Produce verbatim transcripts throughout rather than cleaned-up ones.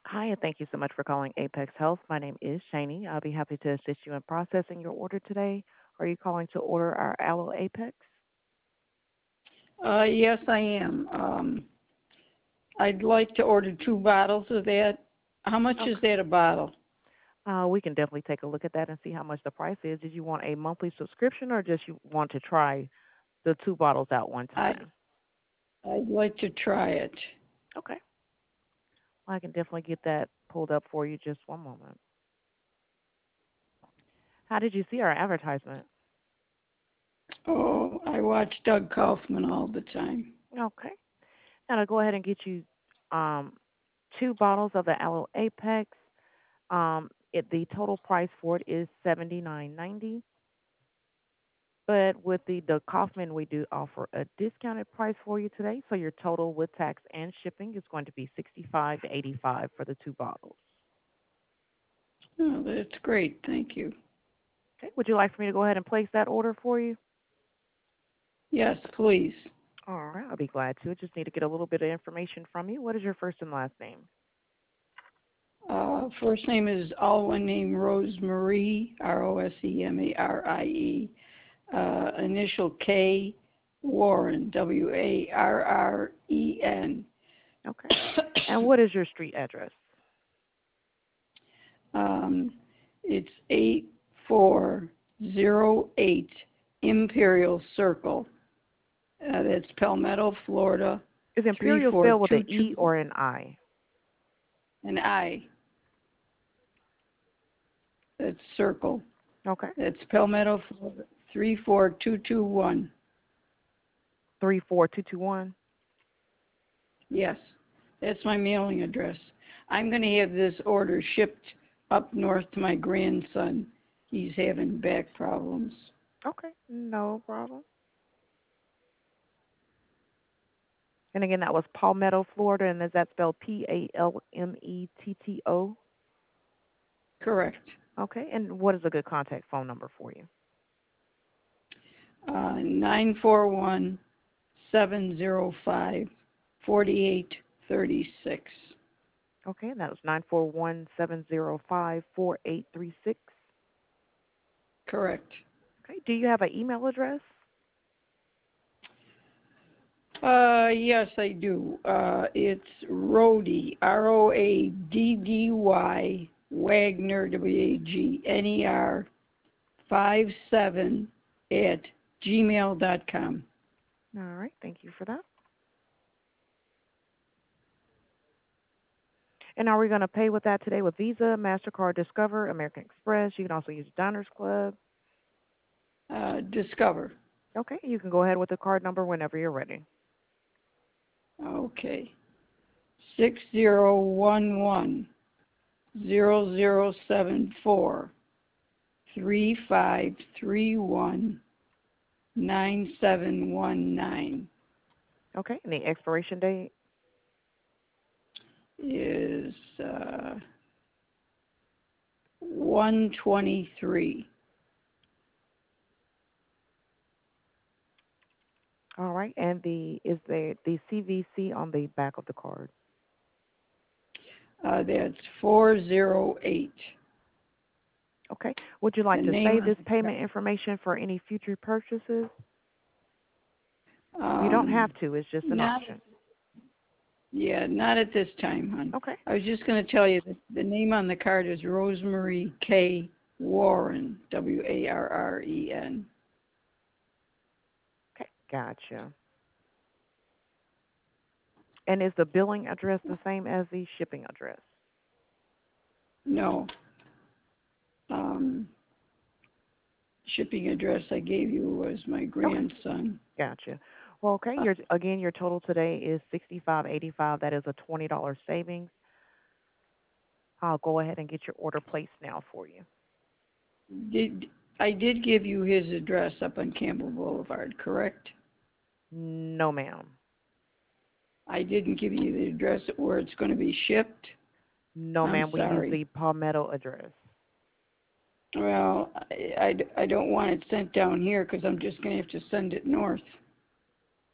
Hi, and thank you so much for calling Apex Health. My name is Shani. I'll be happy to assist you in processing your order today. Are you calling to order our Aloe Apex? Uh, yes, I am. Um, I'd like to order two bottles of that. How much is Okay. that a bottle? Uh, we can definitely take a look at that and see how much the price is. Did you want a monthly subscription or just you want to try the two bottles out one I time? I'd like to try it. Okay. Well, I can definitely get that pulled up for you. Just one moment. How did you see our advertisement? Oh, I watch Doug Kaufman all the time. Okay. Now to go ahead and get you um, two bottles of the Aloe Apex. Um, it, the total price for it is seventy nine ninety. But with the the Kaufman, we do offer a discounted price for you today. So your total with tax and shipping is going to be sixty five eighty five for the two bottles. Oh, that's great. Thank you. Okay. Would you like for me to go ahead and place that order for you? Yes, please. All right, I'll be glad to. I just need to get a little bit of information from you. What is your first and last name? Uh, first name is all one name Rosemarie, R O S E M A R I E. Uh, initial K, Warren, W A R R E N. Okay. And what is your street address? Um, it's eight four zero eight Imperial Circle. Uh, that's Palmetto, Florida, Is Imperial spelled with an E three four two two. or an I? And I, that's Circle. Okay. That's Palmetto, Florida, three four two two one. three four two two one. Yes, that's my mailing address. I'm going to have this order shipped up north to my grandson. He's having back problems. Okay. No problem. And again, that was Palmetto, Florida, and is that spelled P A L M E T T O? Correct. Okay. And what is a good contact phone number for you? Uh, nine four one seven zero five forty-eight thirty-six. Okay, and that was nine four one seven zero five four eight three six. Correct. Okay. Do you have an email address? Uh, yes, I do. Uh, it's Rody, R O A D D Y, Wagner, W A G N E R, five seven at gmail dot com. All right. Thank you for that. And are we going to pay with that today with Visa, MasterCard, Discover, American Express? You can also use Diners Club. Uh, Discover. Okay. You can go ahead with the card number whenever you're ready. Okay. Six zero one one zero zero seven four three five three one nine seven one nine Okay. And the expiration date? is uh, one twenty-three. All right. And the is there the C V C on the back of the card? Uh, that's four zero eight. Okay. Would you The like to name save of this payment information for any future purchases? You don't um, have to. It's just an not option. yeah, not at this time, hon. Okay. I was just going to tell you that the name on the card is Rosemarie K. Warren, W A R R E N. Okay. Gotcha. And is the billing address the same as the shipping address? No, um, shipping address I gave you was my Okay. grandson. Gotcha. Well, okay. Uh, Your again, your total today is sixty five eighty five. That is a twenty dollar savings. I'll go ahead and get your order placed now for you. did I did give you his address up on Campbell Boulevard, correct? No, ma'am. I didn't give you the address where it's going to be shipped. No, I'm ma'am. We use sorry. the Palmetto address. Well, I, I, I don't want it sent down here because I'm just going to have to send it north.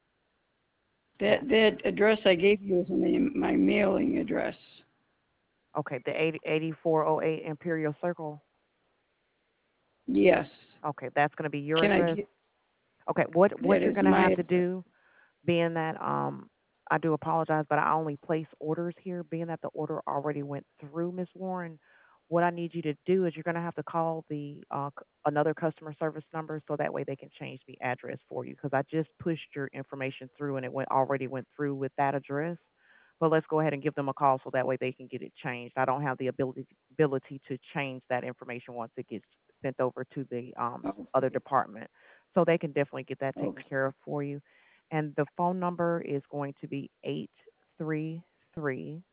That Gotcha. that address I gave you is my, my mailing address. Okay, the eighty eighty-four oh eight Imperial Circle. Yes. Okay, that's going to be your Can I address. get Okay, what what that you're is going to my have to address. do, being that um I do apologize, but I only place orders here, being that the order already went through, Miss Warren. What I need you to do is you're going to have to call the uh, c- another customer service number so that way they can change the address for you because I just pushed your information through and it went already went through with that address. But let's go ahead and give them a call so that way they can get it changed. I don't have the ability ability to change that information once it gets sent over to the um, other Okay. department. So they can definitely get that taken Okay. care of for you. And the phone number is going to be eight three three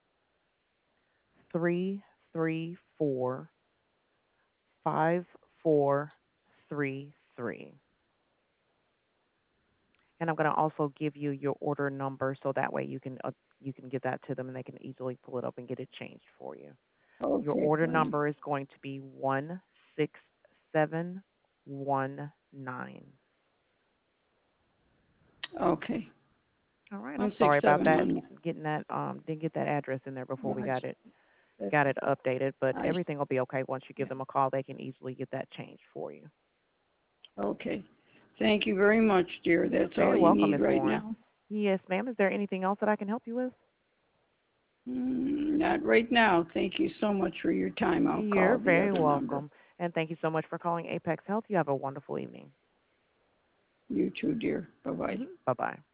three three four five four three three. And I'm going to also give you your order number so that way you can uh, you can give that to them and they can easily pull it up and get it changed for you. Your Okay, order fine. number is going to be one six seven one nine. Okay. All right. I'm One six sorry about seven that. one. Getting that um didn't get that address in there before we That's got it that's got it updated, but I everything will be okay once you yeah. give them a call. They can easily get that changed for you. Okay. Thank you very much, dear. You're That's all very you welcome, need Miss right Warren. now. Yes, ma'am. Is there anything else that I can help you with? Mm, not right now. Thank you so much for your time. I'll You're call the very other number. welcome. And thank you so much for calling Apex Health. You have a wonderful evening. You too, dear. Bye bye. Hmm Bye bye.